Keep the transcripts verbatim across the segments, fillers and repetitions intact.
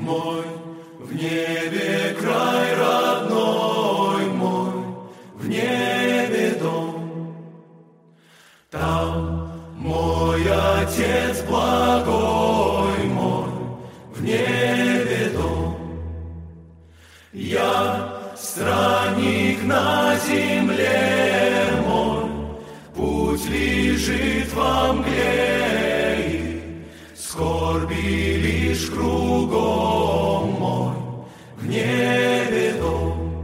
мой, в небе край родной мой, в небе дом. Там мой Отец благой мой, в небе дом. Я странник на земле мой, путь лежит во мгле, и скорби лишь кругом мой, в небе дом.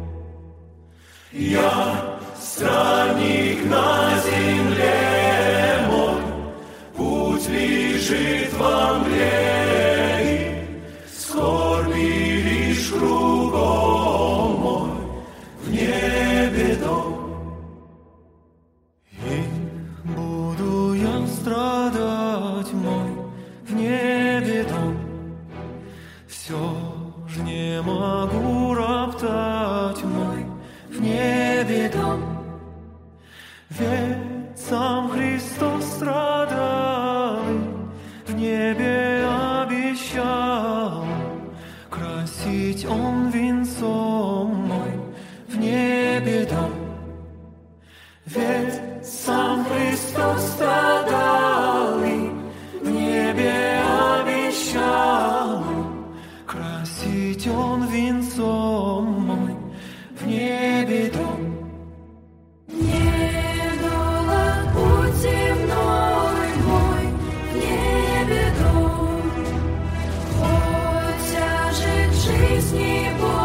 Я странник на земле мой, путь лежит во мгле, и скорби лишь кругом мой, в небе дом. И буду я страдать мой, в небе дом. Все ж не могу роптать мой, в небе дом. Ведь сам Христос страдал, в небе обещал красить Он венцом мой, в небе дом. Ведь сам Христос страдал и в небе обещал красить Он венцом мой, в небе дом. Не долог путь земной мой, в небе дом. Хоть тяжек жизни Бог.